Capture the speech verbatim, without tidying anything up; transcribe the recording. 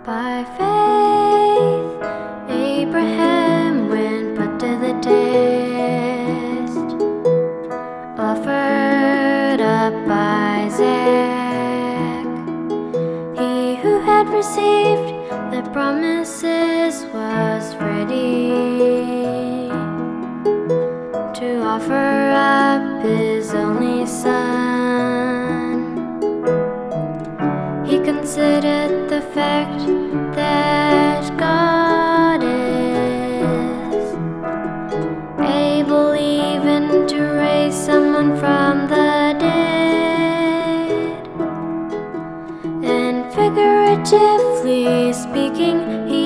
By faith, Abraham, when put to the test, offered up Isaac. He who had received the promises was ready to offer up his only son. He considered the fact that God is able even to raise someone from the dead. And figuratively speaking, he